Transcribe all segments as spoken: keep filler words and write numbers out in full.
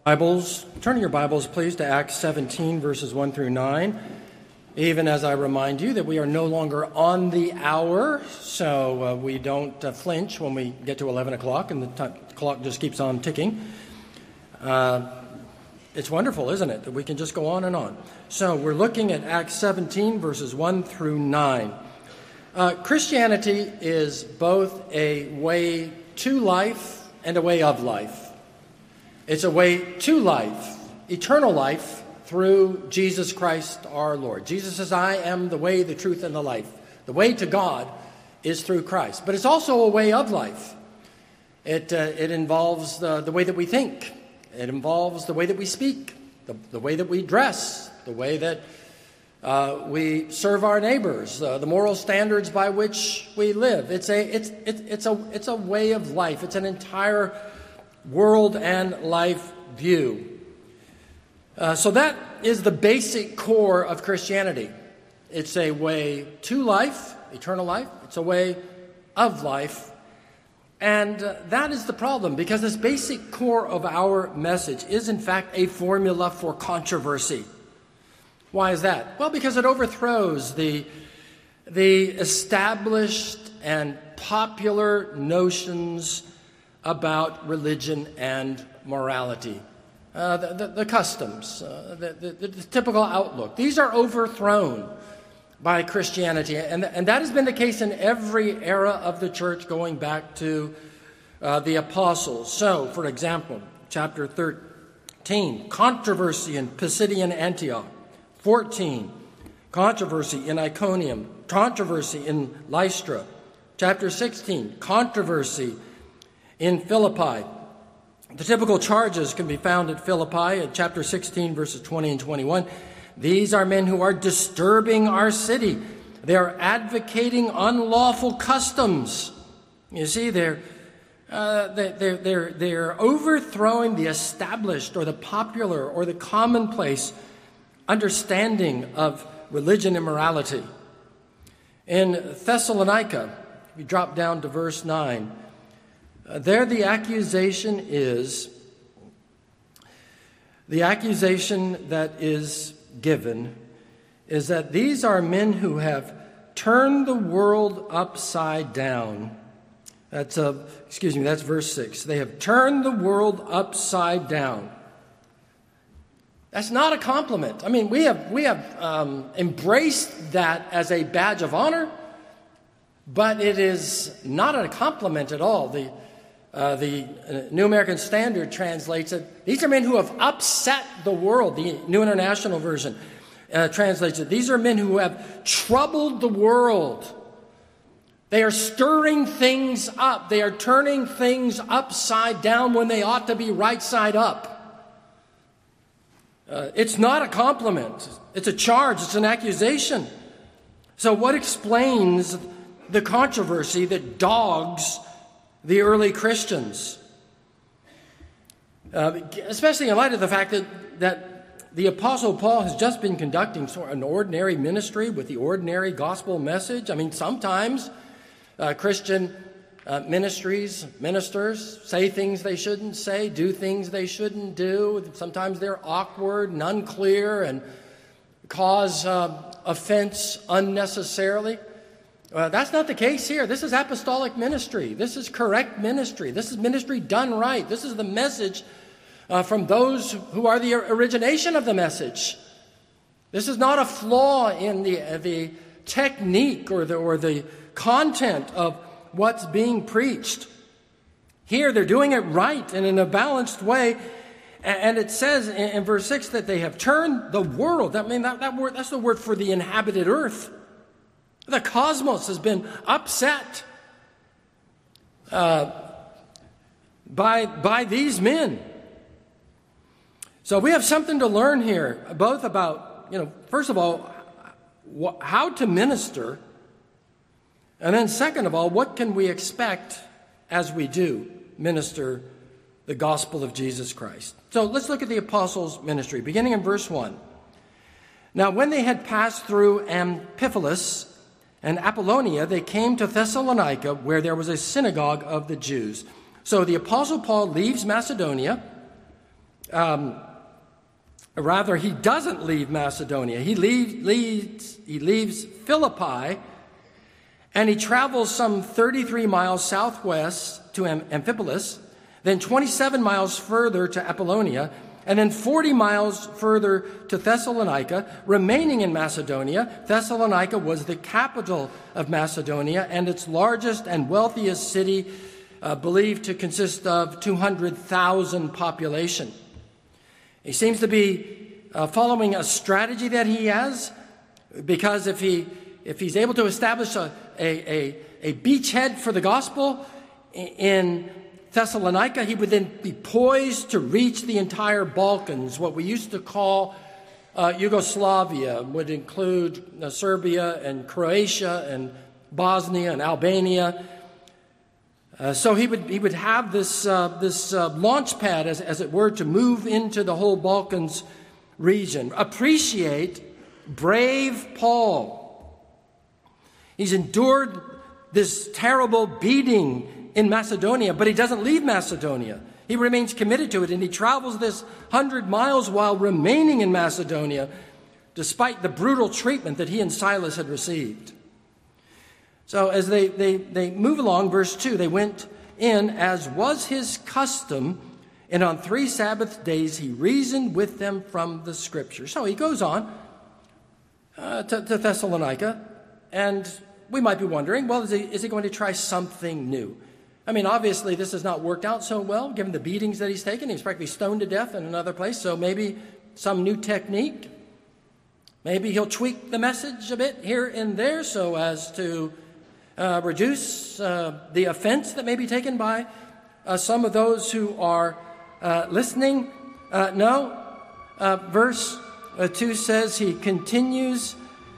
Bibles, turn your Bibles, please, to Acts seventeen, verses one through nine. Even as I remind you that we are no longer on the hour, so uh, we don't uh, flinch when we get to eleven o'clock, and the t- clock just keeps on ticking. Uh, it's wonderful, isn't it, that we can just go on and on. So we're looking at Acts seventeen, verses one through nine. Uh, Christianity is both a way to life and a way of life. It's a way to life, eternal life, through Jesus Christ our Lord. Jesus says, I am the way, the truth, and the life. The way to God is through Christ. But it's also a way of life. It, uh, it involves the, the way that we think. It involves the way that we speak, the, the way that we dress, the way that uh, we serve our neighbors, uh, the moral standards by which we live. It's a, it's, it, it's a, it's a way of life. It's an entire world and life view. Uh, so that is the basic core of Christianity. It's a way to life, eternal life. It's a way of life. And uh, that is the problem, because this basic core of our message is, in fact, a formula for controversy. Why is that? Well, because it overthrows the, the established and popular notions about religion and morality, uh, the, the, the customs, uh, the, the, the typical outlook. These are overthrown by Christianity, and, and that has been the case in every era of the church going back to uh, the apostles. So, for example, chapter thirteen, controversy in Pisidian Antioch. fourteen, controversy in Iconium. Controversy in Lystra. Chapter sixteen, controversy in Philippi. The typical charges can be found at Philippi in chapter sixteen, verses twenty and twenty-one. These are men who are disturbing our city. They are advocating unlawful customs. You see, they're, uh, they're, they're, they're overthrowing the established or the popular or the commonplace understanding of religion and morality. In Thessalonica, if you drop down to verse nine, Uh, there the accusation is, the accusation that is given is that these are men who have turned the world upside down. That's, uh, excuse me, that's verse six. They have turned the world upside down. That's not a compliment. I mean, we have, we have um, embraced that as a badge of honor, but it is not a compliment at all. The Uh, the uh, New American Standard translates it, these are men who have upset the world. The New International Version uh, translates it, these are men who have troubled the world. They are stirring things up. They are turning things upside down when they ought to be right side up. Uh, it's not a compliment. It's a charge. It's an accusation. So what explains the controversy that dogs the early Christians, uh, especially in light of the fact that, that the Apostle Paul has just been conducting sort of an ordinary ministry with the ordinary gospel message? I mean, sometimes uh, Christian uh, ministries, ministers, say things they shouldn't say, do things they shouldn't do. Sometimes they're awkward and unclear and cause uh, offense unnecessarily. Uh, that's not the case here. This is apostolic ministry. This is correct ministry. This is ministry done right. This is the message uh, from those who are the origination of the message. This is not a flaw in the uh, the technique or the or the content of what's being preached. Here, they're doing it right and in a balanced way. And it says in, in verse six that they have turned the world. I mean, that, that word, that's the word for the inhabited earth. The cosmos has been upset uh, by, by these men. So we have something to learn here, both about, you know, first of all, wh- how to minister, and then second of all, what can we expect as we do minister the gospel of Jesus Christ. So let's look at the apostles' ministry, beginning in verse one. Now, when they had passed through Amphipolis and Apollonia, they came to Thessalonica, where there was a synagogue of the Jews. So the Apostle Paul leaves Macedonia, um, rather, he doesn't leave Macedonia. He leaves, leaves, he leaves Philippi, and he travels some thirty-three miles southwest to Am- Amphipolis, then twenty-seven miles further to Apollonia, and then forty miles further to Thessalonica, remaining in Macedonia. Thessalonica was the capital of Macedonia and its largest and wealthiest city, uh, believed to consist of two hundred thousand population. He seems to be uh, following a strategy that he has, because if he if he's able to establish a, a, a, a beachhead for the gospel in Thessalonica, he would then be poised to reach the entire Balkans, what we used to call uh, Yugoslavia, would include uh, Serbia and Croatia and Bosnia and Albania. Uh, so he would he would have this uh, this uh, launch pad, as, as it were, to move into the whole Balkans region. Appreciate brave Paul. He's endured this terrible beating in Macedonia, but he doesn't leave Macedonia. He remains committed to it, and he travels this hundred miles while remaining in Macedonia, despite the brutal treatment that he and Silas had received. So as they, they, they move along, verse two, they went in as was his custom, and on three Sabbath days he reasoned with them from the Scripture. So he goes on uh, to, to Thessalonica, and we might be wondering, well, is he, is he going to try something new? I mean, obviously this has not worked out so well, given the beatings that he's taken. He's practically stoned to death in another place, so maybe some new technique. Maybe he'll tweak the message a bit here and there so as to uh, reduce uh, the offense that may be taken by uh, some of those who are uh, listening. Uh, no. Uh, verse uh, two says he continues,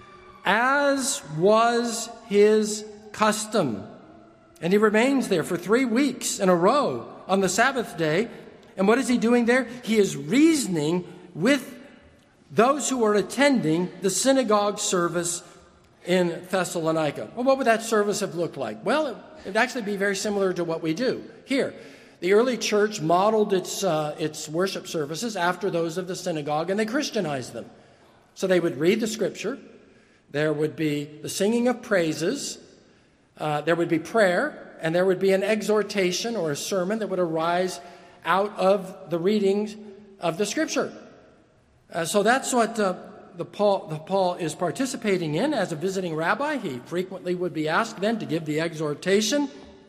as was his custom. And he remains there for three weeks in a row on the Sabbath day. And what is he doing there? He is reasoning with those who are attending the synagogue service in Thessalonica. Well, what would that service have looked like? Well, it would actually be very similar to what we do here. The early church modeled its, uh, its worship services after those of the synagogue, and they Christianized them. So they would read the Scripture. There would be the singing of praises. Uh, there would be prayer, and there would be an exhortation or a sermon that would arise out of the readings of the Scripture. Uh, so that's what uh, the, Paul, the Paul is participating in as a visiting rabbi. He frequently would be asked then to give the exhortation.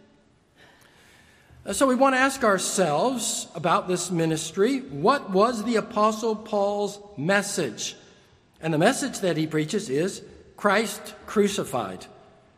Uh, so we want to ask ourselves about this ministry. What was the Apostle Paul's message? And the message that he preaches is Christ crucified.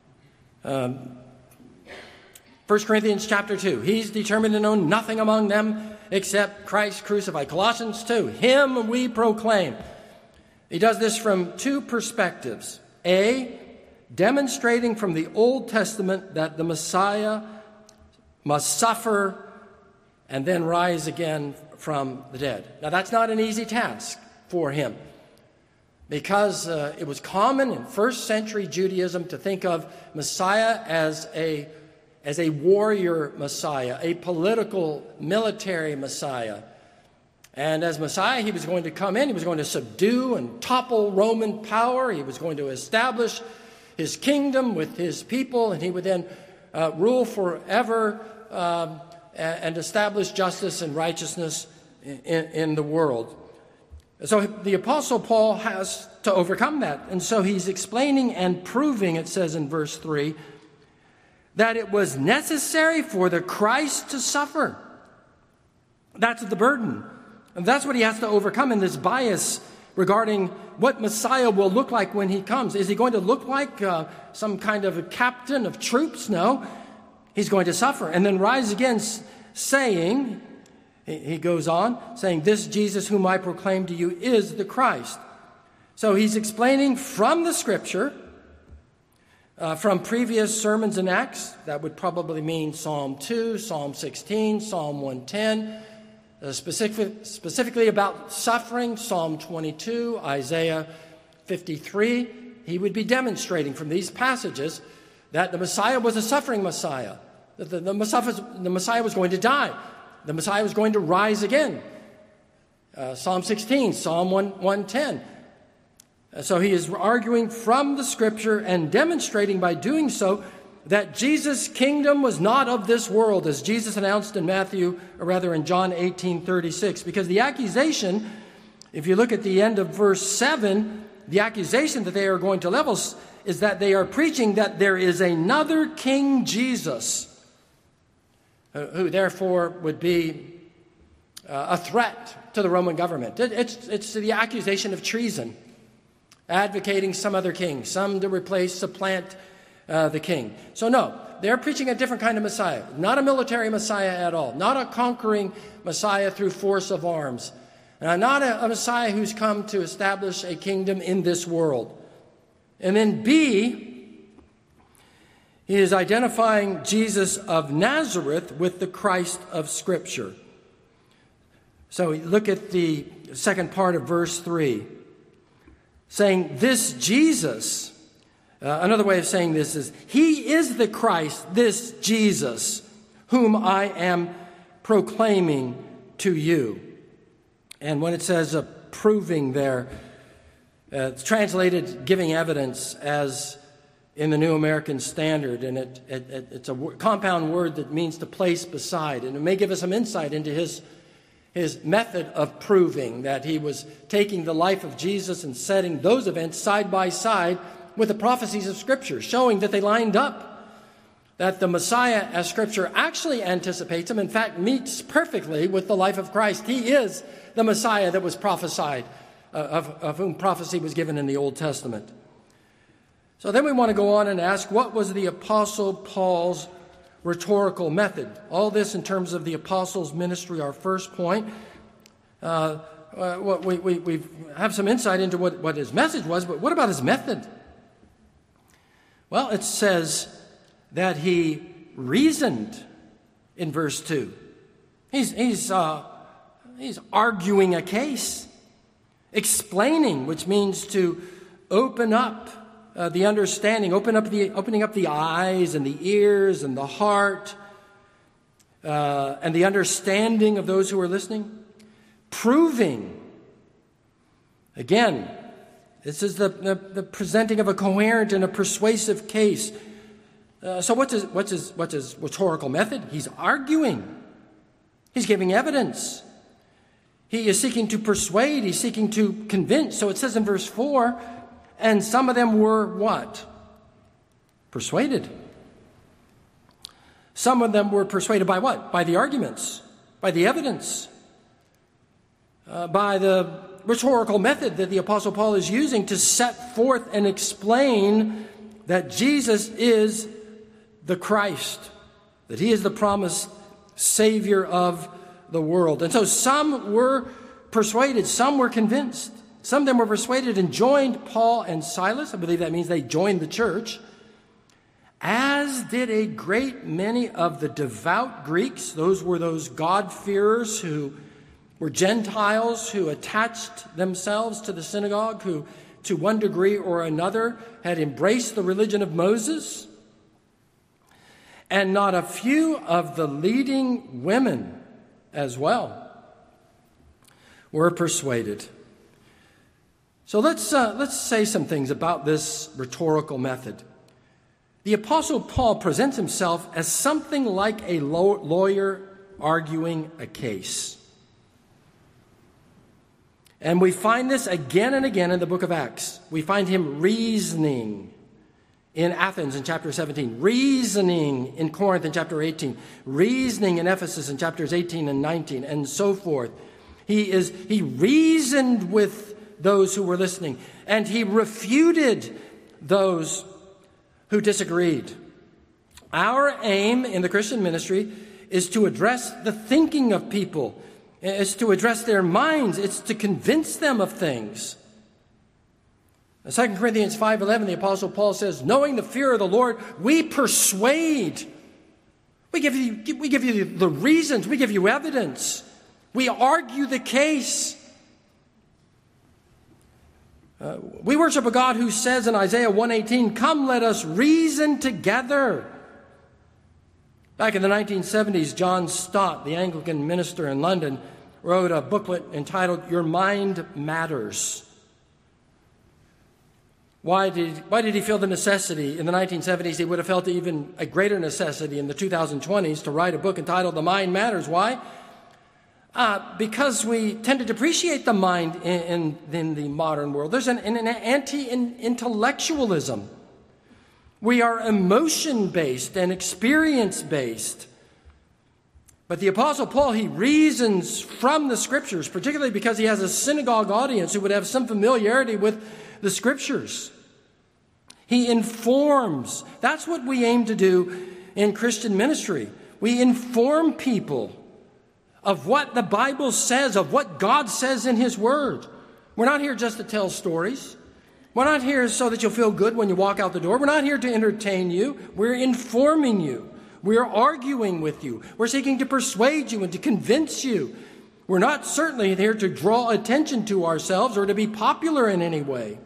Um, First Corinthians chapter two, he's determined to know nothing among them except Christ crucified. Colossians two, him we proclaim. He does this from two perspectives. A, demonstrating from the Old Testament that the Messiah must suffer and then rise again from the dead. Now that's not an easy task for him, because uh, it was common in first century Judaism to think of Messiah as a, as a warrior Messiah, a political, military Messiah. And as Messiah, he was going to come in, he was going to subdue and topple Roman power, he was going to establish his kingdom with his people, and he would then uh, rule forever um, and establish justice and righteousness in, in the world. So the Apostle Paul has to overcome that. And so he's explaining and proving, it says in verse three, that it was necessary for the Christ to suffer. That's the burden. And that's what he has to overcome in this bias regarding what Messiah will look like when he comes. Is he going to look like uh, some kind of a captain of troops? No. He's going to suffer and then rise again, saying... He goes on, saying, this Jesus whom I proclaim to you is the Christ. So he's explaining from the Scripture, uh, from previous sermons in Acts. That would probably mean Psalm two, Psalm sixteen, Psalm one ten, uh, specific, specifically about suffering, Psalm twenty-two, Isaiah fifty-three. He would be demonstrating from these passages that the Messiah was a suffering Messiah, that the, the, Messiah, the Messiah was going to die. The Messiah was going to rise again. Uh, Psalm sixteen, Psalm one ten. So he is arguing from the Scripture and demonstrating by doing so that Jesus' kingdom was not of this world, as Jesus announced in Matthew, or rather in John eighteen thirty-six. Because the accusation, if you look at the end of verse seven, the accusation that they are going to level is that they are preaching that there is another King Jesus, who therefore would be uh, a threat to the Roman government. It, it's, it's the accusation of treason, advocating some other king, some to replace, supplant uh, the king. So no, they're preaching a different kind of Messiah, not a military Messiah at all, not a conquering Messiah through force of arms, uh, not a, a Messiah who's come to establish a kingdom in this world. And then B, he is identifying Jesus of Nazareth with the Christ of Scripture. So look at the second part of verse three, saying this Jesus, uh, another way of saying this is, he is the Christ, this Jesus, whom I am proclaiming to you. And when it says uh, proving there, uh, it's translated giving evidence as in the New American Standard, and it, it, it, it's a w- compound word that means to place beside, and it may give us some insight into his his method of proving that he was taking the life of Jesus and setting those events side by side with the prophecies of Scripture, showing that they lined up, that the Messiah, as Scripture actually anticipates him, in fact meets perfectly with the life of Christ. He is the Messiah that was prophesied, uh, of, of whom prophecy was given in the Old Testament. So then we want to go on and ask, what was the Apostle Paul's rhetorical method? All this in terms of the apostles' ministry, our first point. Uh, uh, we, we, we have some insight into what, what his message was, but what about his method? Well, it says that he reasoned in verse two. He's, he's, uh, he's arguing a case, explaining, which means to open up Uh, the understanding, open up the, opening up the eyes and the ears and the heart uh, and the understanding of those who are listening. Proving. Again, this is the, the, the presenting of a coherent and a persuasive case. Uh, so what's his, what's, his, what's his rhetorical method? He's arguing. He's giving evidence. He is seeking to persuade. He's seeking to convince. So it says in verse four, and some of them were what? Persuaded. Some of them were persuaded by what? By the arguments, by the evidence, uh, by the rhetorical method that the Apostle Paul is using to set forth and explain that Jesus is the Christ, that he is the promised Savior of the world. And so some were persuaded, some were convinced. Some of them were persuaded and joined Paul and Silas. I believe that means they joined the church, as did a great many of the devout Greeks. Those were those God-fearers who were Gentiles, who attached themselves to the synagogue, who to one degree or another had embraced the religion of Moses. And not a few of the leading women as well were persuaded. So let's uh, let's say some things about this rhetorical method. The Apostle Paul presents himself as something like a lawyer arguing a case. And we find this again and again in the book of Acts. We find him reasoning in Athens in chapter seventeen, reasoning in Corinth in chapter eighteen, reasoning in Ephesus in chapters eighteen and nineteen, and so forth. He is he reasoned with those who were listening, and he refuted those who disagreed. Our aim in the Christian ministry is to address the thinking of people. It's to address their minds. It's to convince them of things. In Second Corinthians five eleven, the Apostle Paul says, knowing the fear of the Lord, we persuade. We give you, we give you the reasons. We give you evidence. We argue the case. Uh, we worship a God who says in Isaiah one eighteen, come, let us reason together. Back in the nineteen seventies, John Stott, the Anglican minister in London, wrote a booklet entitled Your Mind Matters. Why did, why did he feel the necessity in the nineteen seventies? He would have felt even a greater necessity in the two thousand twenties to write a book entitled The Mind Matters. Why? Uh, because we tend to depreciate the mind in, in, in the modern world. There's an, an anti-intellectualism. We are emotion-based and experience-based. But the Apostle Paul, he reasons from the Scriptures, particularly because he has a synagogue audience who would have some familiarity with the Scriptures. He informs. That's what we aim to do in Christian ministry. We inform people of what the Bible says, of what God says in His Word. We're not here just to tell stories. We're not here so that you'll feel good when you walk out the door. We're not here to entertain you. We're informing you. We're arguing with you. We're seeking to persuade you and to convince you. We're not certainly here to draw attention to ourselves or to be popular in any way.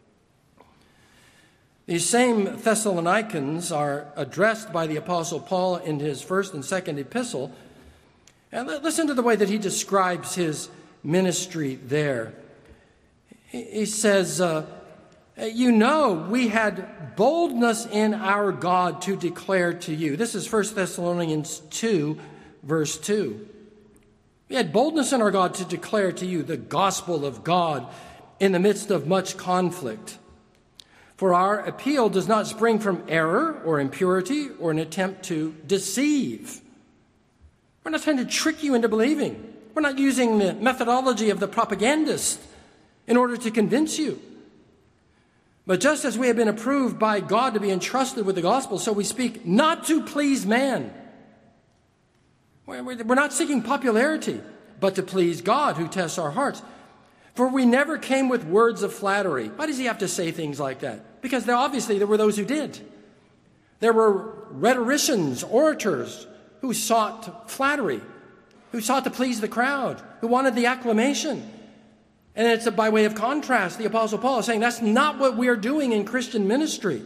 These same Thessalonians are addressed by the Apostle Paul in his first and second epistle. And listen to the way that he describes his ministry there. He says, uh, you know, we had boldness in our God to declare to you. This is First Thessalonians two, verse two. We had boldness in our God to declare to you the gospel of God in the midst of much conflict. For our appeal does not spring from error or impurity or an attempt to deceive. We're not trying to trick you into believing. We're not using the methodology of the propagandist in order to convince you. But just as we have been approved by God to be entrusted with the gospel, so we speak not to please man. We're not seeking popularity, but to please God who tests our hearts. For we never came with words of flattery. Why does he have to say things like that? Because there, obviously there were those who did. There were rhetoricians, orators, who sought flattery, who sought to please the crowd, who wanted the acclamation. And it's by way of contrast, the Apostle Paul is saying that's not what we are doing in Christian ministry.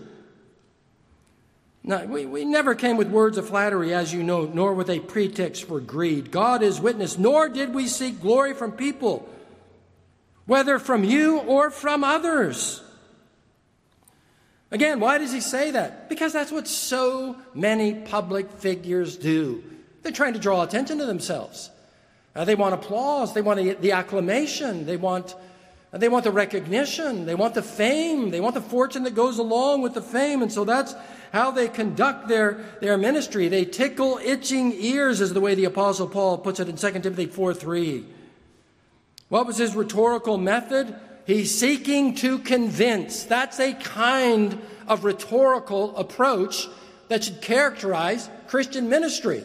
No, we, we never came with words of flattery, as you know, nor with a pretext for greed. God is witness, nor did we seek glory from people, whether from you or from others. Again, why does he say that? Because that's what so many public figures do. They're trying to draw attention to themselves. Uh, they want applause. They want the, the acclamation. They want, uh, they want the recognition. They want the fame. They want the fortune that goes along with the fame. And so that's how they conduct their, their ministry. They tickle itching ears, is the way the Apostle Paul puts it in Second Timothy four three. What was his rhetorical method? He's seeking to convince. That's a kind of rhetorical approach that should characterize Christian ministry.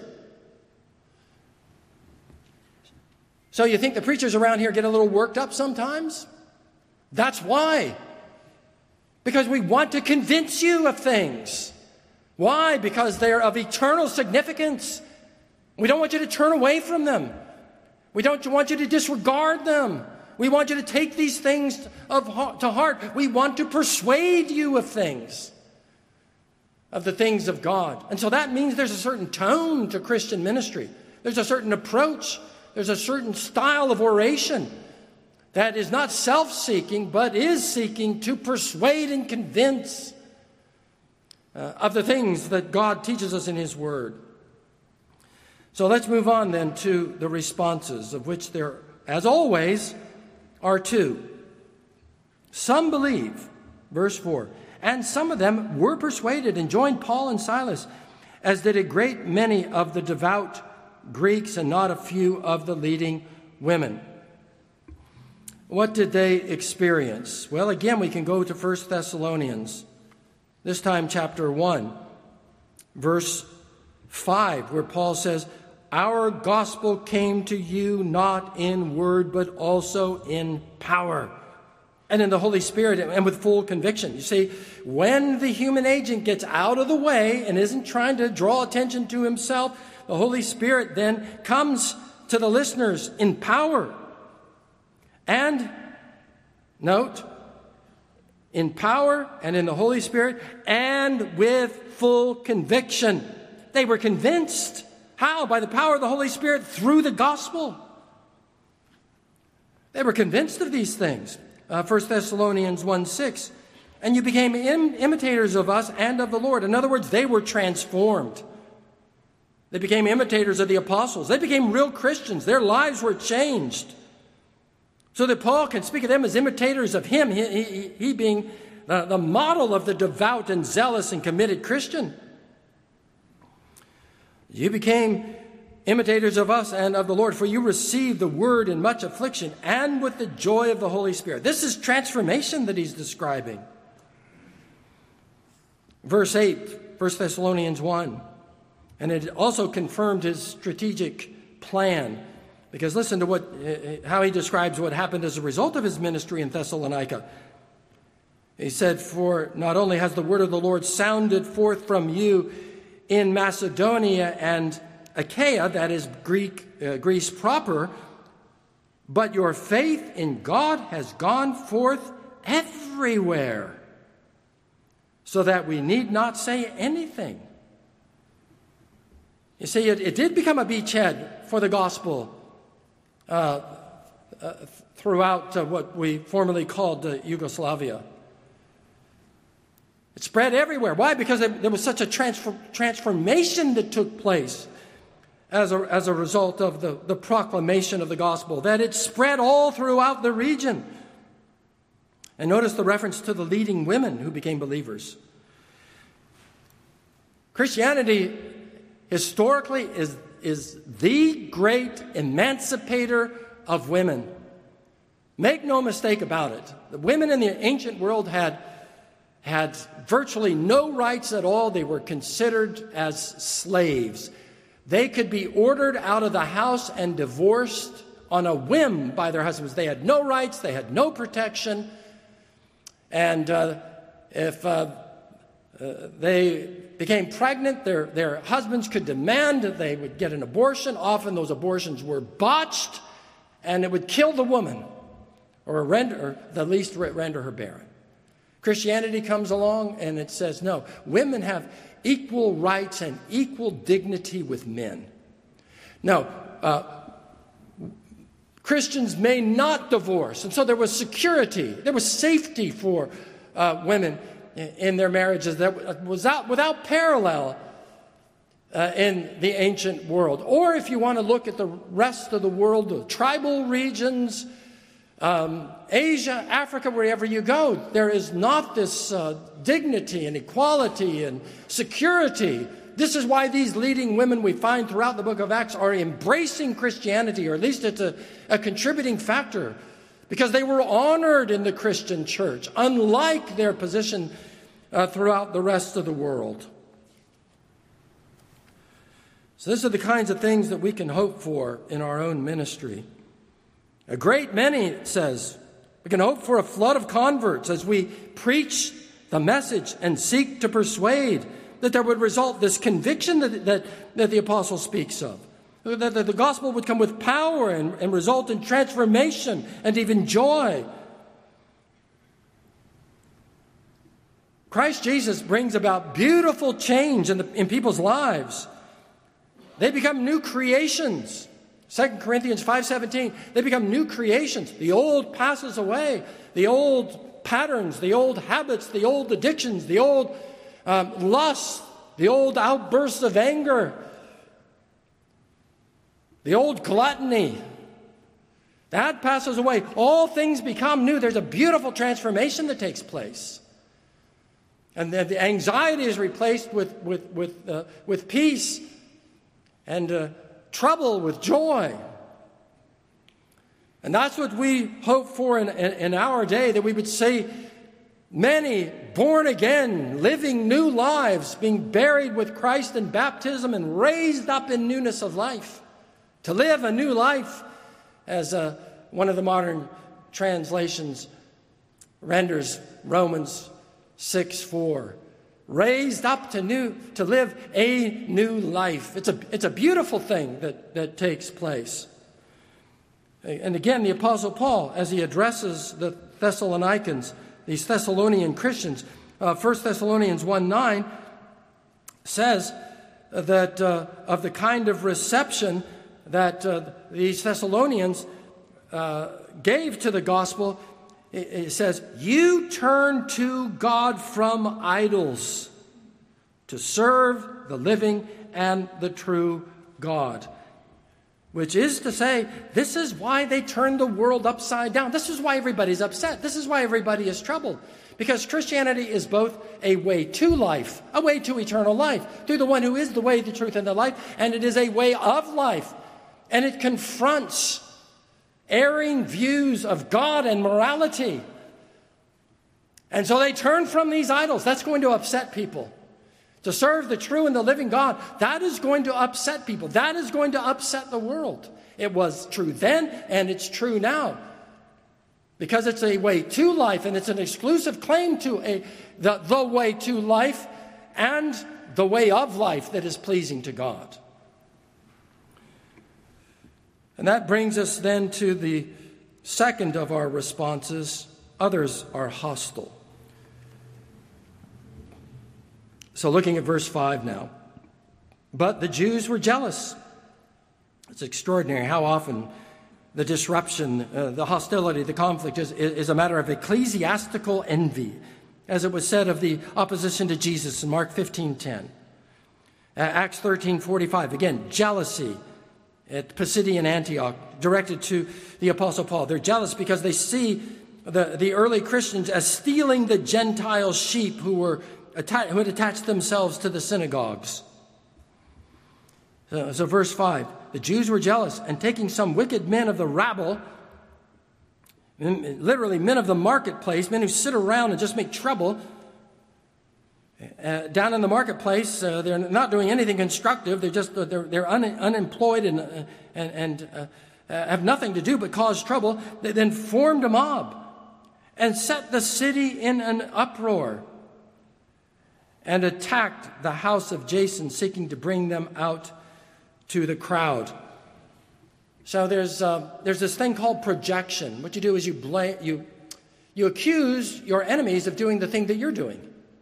So you think the preachers around here get a little worked up sometimes? That's why. Because we want to convince you of things. Why? Because they're of eternal significance. We don't want you to turn away from them. We don't want you to disregard them. We want you to take these things of, to heart. We want to persuade you of things, of the things of God. And so that means there's a certain tone to Christian ministry. There's a certain approach. There's a certain style of oration that is not self-seeking, but is seeking to persuade and convince uh, of the things that God teaches us in His Word. So let's move on then to the responses, of which there, as always, are two. Some believe, verse four, and some of them were persuaded and joined Paul and Silas, as did a great many of the devout Greeks and not a few of the leading women. What did they experience? Well, again, we can go to First Thessalonians, this time chapter one, verse five, where Paul says, our gospel came to you not in word, but also in power and in the Holy Spirit and with full conviction. You see, when the human agent gets out of the way and isn't trying to draw attention to himself, the Holy Spirit then comes to the listeners in power. And, note, in power and in the Holy Spirit and with full conviction. They were convinced. How? By the power of the Holy Spirit through the gospel. They were convinced of these things. Uh, First Thessalonians one six, and you became im- imitators of us and of the Lord. In other words, they were transformed. They became imitators of the apostles. They became real Christians. Their lives were changed. So that Paul can speak of them as imitators of him, he, he, he being the, the model of the devout and zealous and committed Christian. You became imitators of us and of the Lord, for you received the word in much affliction and with the joy of the Holy Spirit. This is transformation that he's describing. Verse eight, First Thessalonians one. And it also confirmed his strategic plan. Because listen to what how he describes what happened as a result of his ministry in Thessalonica. He said, for not only has the word of the Lord sounded forth from you in Macedonia and Achaia, that is Greek, uh, Greece proper, but your faith in God has gone forth everywhere, so that we need not say anything. You see, it, it did become a beachhead for the gospel uh, uh, throughout uh, what we formerly called uh, Yugoslavia. It spread everywhere. Why? Because there was such a transfer, transformation that took place as a, as a result of the, the proclamation of the gospel, that it spread all throughout the region. And notice the reference to the leading women who became believers. Christianity historically is, is the great emancipator of women. Make no mistake about it. The women in the ancient world had had virtually no rights at all. They were considered as slaves. They could be ordered out of the house and divorced on a whim by their husbands. They had no rights. They had no protection. And uh, if uh, uh, they became pregnant, their, their husbands could demand that they would get an abortion. Often those abortions were botched, and it would kill the woman, or render, or at least render her barren. Christianity comes along and it says, no, women have equal rights and equal dignity with men. Now, uh, Christians may not divorce, and so there was security, there was safety for uh, women in their marriages that was out, without parallel uh, in the ancient world. Or if you want to look at the rest of the world, the tribal regions, Um, Asia, Africa, wherever you go, there is not this uh, dignity and equality and security. This is why these leading women we find throughout the book of Acts are embracing Christianity, or at least it's a, a contributing factor, because they were honored in the Christian church, unlike their position uh, throughout the rest of the world. So these are the kinds of things that we can hope for in our own ministry. A great many, it says. We can hope for a flood of converts as we preach the message and seek to persuade, that there would result this conviction that, that, that the apostle speaks of. That, that the gospel would come with power and, and result in transformation and even joy. Christ Jesus brings about beautiful change in, the, in people's lives. They become new creations. Second Corinthians five seventeen, they become new creations. The old passes away. The old patterns, the old habits, the old addictions, the old um, lusts, the old outbursts of anger, the old gluttony. That passes away. All things become new. There's a beautiful transformation that takes place. And then the anxiety is replaced with, with, with, uh, with peace and uh, trouble with joy. And that's what we hope for in, in, in our day, that we would see many born again, living new lives, being buried with Christ in baptism and raised up in newness of life, to live a new life, as uh, one of the modern translations renders Romans six four. Raised up to new to live a new life. It's a it's a beautiful thing that, that takes place. And again, the Apostle Paul, as he addresses the Thessalonians, these Thessalonian Christians, uh, First Thessalonians one nine says that uh, of the kind of reception that uh, these Thessalonians uh, gave to the gospel, it, it says, you turn to God from idols to serve the living and the true God. Which is to say, this is why they turned the world upside down. This is why everybody's upset. This is why everybody is troubled. Because Christianity is both a way to life, a way to eternal life, through the one who is the way, the truth, and the life, and it is a way of life. And it confronts erring views of God and morality. And so they turn from these idols. That's going to upset people. To serve the true and the living God, that is going to upset people. That is going to upset the world. It was true then, and it's true now. Because it's a way to life, and it's an exclusive claim to a the, the way to life and the way of life that is pleasing to God. And that brings us then to the second of our responses. Others are hostile. So looking at verse five now. But the Jews were jealous. It's extraordinary how often the disruption, uh, the hostility, the conflict is, is a matter of ecclesiastical envy, as it was said of the opposition to Jesus in Mark fifteen ten. Uh, Acts thirteen forty-five, again, jealousy at Pisidian Antioch, directed to the Apostle Paul. They're jealous because they see the, the early Christians as stealing the Gentile sheep who were who had attached themselves to the synagogues. So, so verse five, the Jews were jealous, and taking some wicked men of the rabble, literally men of the marketplace, men who sit around and just make trouble, uh, down in the marketplace, uh, they're not doing anything constructive. They're just they're, they're un, unemployed and, uh, and, and uh, have nothing to do but cause trouble. They then formed a mob and set the city in an uproar, and attacked the house of Jason, seeking to bring them out to the crowd. So there's uh, there's this thing called projection. What you do is you blame you you accuse your enemies of doing the thing that you're doing.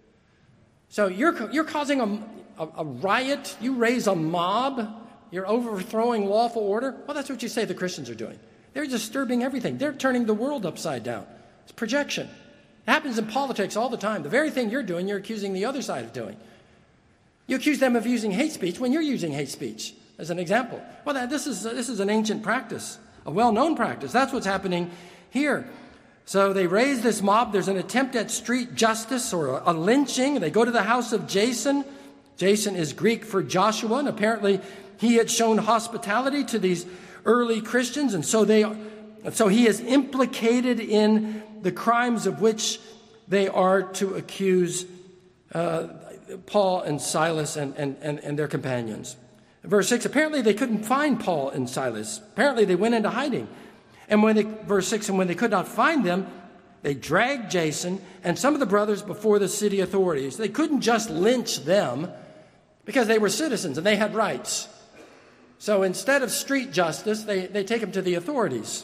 So you're you're causing a, a, a riot. You raise a mob. You're overthrowing lawful order. Well, that's what you say the Christians are doing. They're disturbing everything. They're turning the world upside down. It's projection. It happens in politics all the time. The very thing you're doing, you're accusing the other side of doing. You accuse them of using hate speech when you're using hate speech, as an example. Well, that, this is this is an ancient practice, a well-known practice. That's what's happening here. So they raise this mob. There's an attempt at street justice or a, a lynching. They go to the house of Jason. Jason is Greek for Joshua, and apparently he had shown hospitality to these early Christians, and so they, so he is implicated in the crimes of which they are to accuse uh, Paul and Silas and, and, and, and their companions. Verse six, apparently they couldn't find Paul and Silas. Apparently they went into hiding. And when they, verse six, and when they could not find them, they dragged Jason and some of the brothers before the city authorities. They couldn't just lynch them because they were citizens and they had rights. So instead of street justice, they, they take them to the authorities,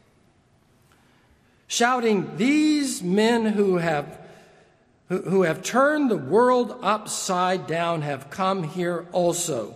shouting, "These men who have who, who have turned the world upside down have come here also."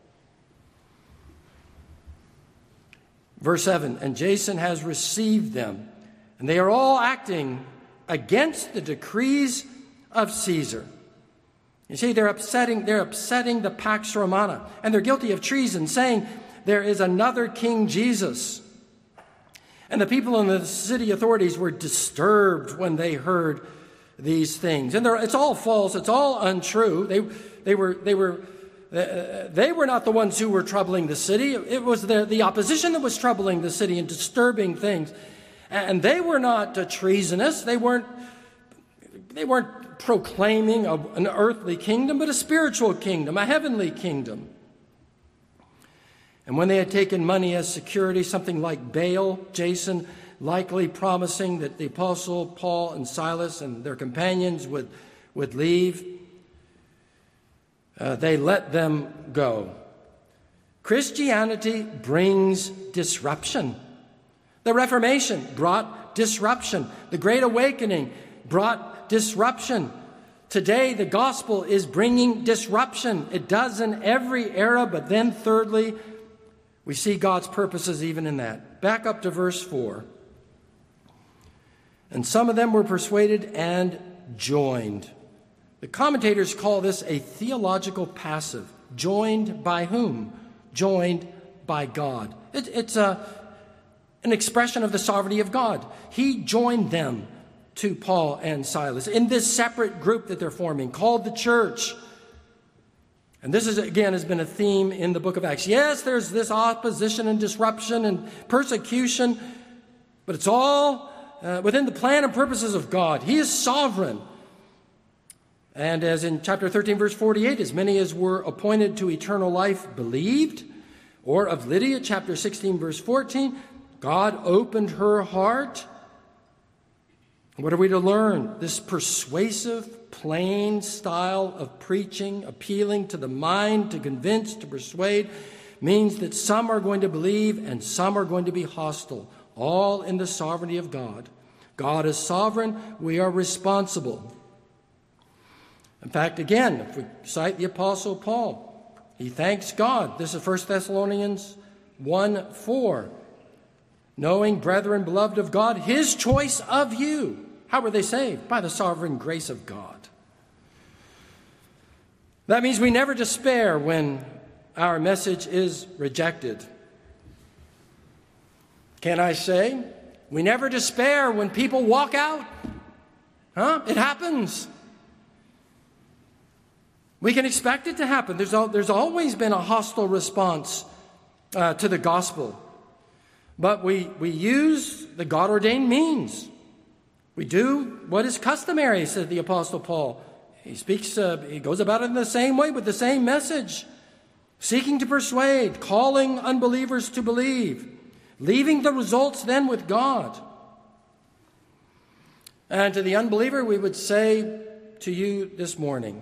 Verse seven, and Jason has received them, and they are all acting against the decrees of Caesar. You see, they're upsetting, they're upsetting the Pax Romana, and they're guilty of treason, saying there is another King Jesus. And the people in the city authorities were disturbed when they heard these things. And it's all false. It's all untrue. They, they were, they were, uh, they were not the ones who were troubling the city. It was the, the opposition that was troubling the city and disturbing things. And they were not uh, treasonous. They weren't, they weren't proclaiming a, an earthly kingdom, but a spiritual kingdom, a heavenly kingdom. And when they had taken money as security, something like bail, Jason likely promising that the apostle Paul and Silas and their companions would, would leave, uh, they let them go. Christianity brings disruption. The Reformation brought disruption. The Great Awakening brought disruption. Today, the gospel is bringing disruption. It does in every era, but then thirdly, we see God's purposes even in that. back up to verse four. And some of them were persuaded and joined. The commentators call this a theological passive. Joined by whom? Joined by God. It, it's a, an expression of the sovereignty of God. He joined them to Paul and Silas in this separate group that they're forming called the church. And this is, again, has been a theme in the book of Acts. Yes, there's this opposition and disruption and persecution, but it's all uh, within the plan and purposes of God. He is sovereign. And as in chapter thirteen, verse forty-eight, as many as were appointed to eternal life believed. Or of Lydia, chapter sixteen, verse fourteen, God opened her heart. What are we to learn? This persuasive, plain style of preaching, appealing to the mind, to convince, to persuade, means that some are going to believe and some are going to be hostile, all in the sovereignty of God. God is sovereign. We are responsible. In fact, again, if we cite the Apostle Paul, he thanks God. This is First Thessalonians one four. Knowing, brethren, beloved of God, his choice of you. How were they saved? By the sovereign grace of God. That means we never despair when our message is rejected. Can I say, we never despair when people walk out? Huh? It happens. We can expect it to happen. There's, al- there's always been a hostile response uh, to the gospel. But we, we use the God-ordained means. We do what is customary, said the Apostle Paul. He speaks, uh, he goes about it in the same way with the same message, seeking to persuade, calling unbelievers to believe, leaving the results then with God. And to the unbeliever, we would say to you this morning,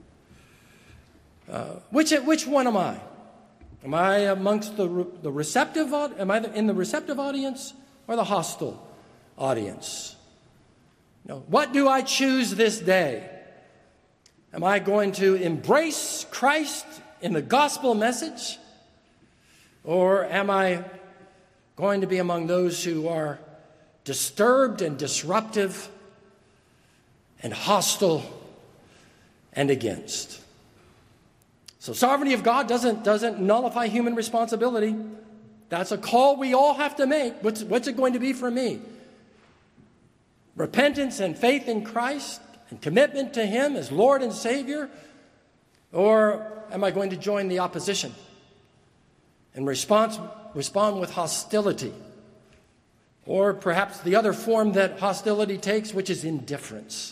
uh, which, which one am I? Am I amongst the, the receptive, am I in the receptive audience or the hostile audience? You know, what do I choose this day? Am I going to embrace Christ in the gospel message? Or am I going to be among those who are disturbed and disruptive and hostile and against? So sovereignty of God doesn't, doesn't nullify human responsibility. That's a call we all have to make. What's, what's it going to be for me? Repentance and faith in Christ and commitment to him as Lord and Savior? Or am I going to join the opposition and response, respond with hostility? Or perhaps the other form that hostility takes, which is indifference.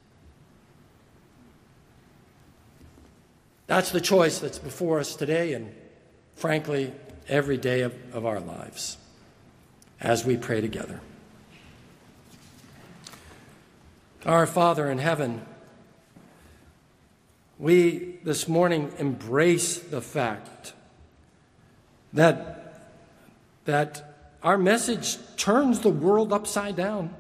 That's the choice that's before us today and, frankly, every day of, of our lives as we pray together. Our Father in heaven, we this morning embrace the fact that, that our message turns the world upside down.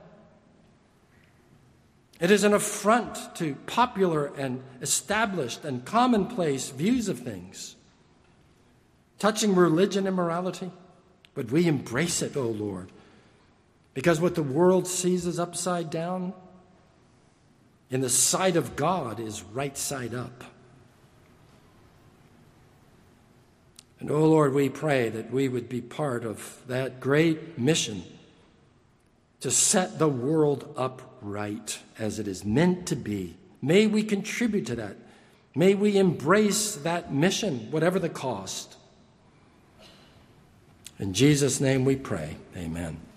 It is an affront to popular and established and commonplace views of things, touching religion and morality. But we embrace it, O Lord, because what the world sees as upside down, in the sight of God, is right side up. And, O Lord, we pray that we would be part of that great mission to set the world upright as it is meant to be. May we contribute to that. May we embrace that mission, whatever the cost. In Jesus' name we pray. Amen.